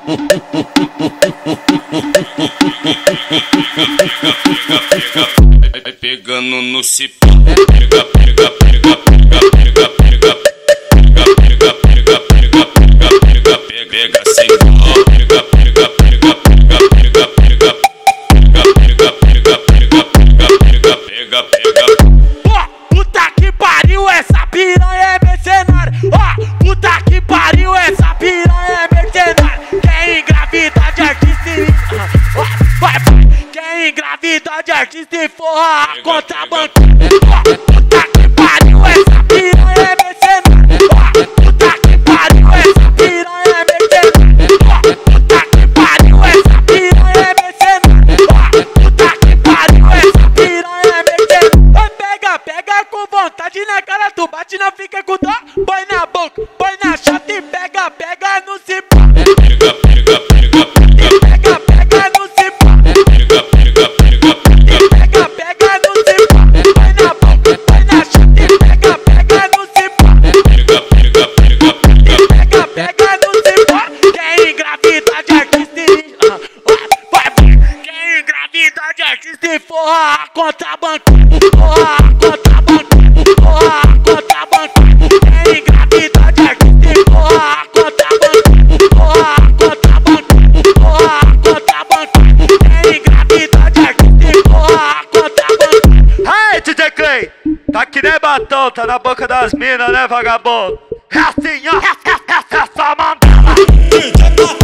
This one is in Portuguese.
Vai pegando no cipó, pega, pega, pega, pega, pega, pega, pega, pega, pega, pega, pega, pega, pega sem dó, pega, pega, pega, pega, pega, pega, pega, pega, pega, pega, pega, pega. Ó, puta que pariu, essa piranha é mercenária. Ó, puta que pariu, essa piranha é mercenária. Quer engravidar de artista e... vai. Quer engravidar de artista e forra a conta bancária. Ó, puta que pariu, essa piranha é mercenária. Ó, puta que pariu, essa piranha é mercenária. Ó, puta que pariu, essa piranha é mercenária. Ó, puta que pariu, essa piranha é mercenária. Vai, pega, pega com vontade na cara, tu bate, não fica com dó. Põe na boca, põe na chata e pega, pega no cipó. Pega, pega, pega, Pega, pega no cipó. pega, pega, pega, Pega, pega no cipó. Põe na boca, põe na chata e pega, pega no cipó. pega, pega, pega, Pega, pega no cipó. Quer engravidar de artista e... Quer engravidar de artista e forra a conta bancária. Forra a conta bancária. Forra a conta bancária. Quer engravidar de artista e forra a conta bancária. Forra a conta bancária. Forra a conta bancária. Quer engravidar de artista e forra a conta bancária. Hey, DJ Clay, tá que nem batom, tá na boca das minas, né, vagabundo? É assim, ó, essa mandala.